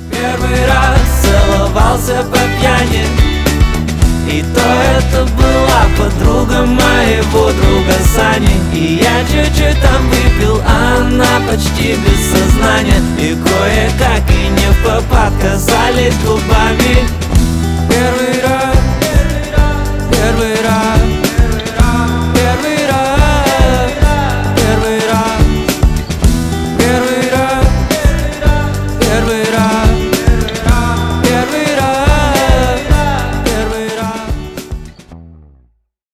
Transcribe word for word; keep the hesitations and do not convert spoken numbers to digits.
Первый раз целовался по пьяни, и то это была подруга моего друга Сани. И я чуть-чуть там выпил, а она почти без сознания. И кое-как и не в попад казались губами.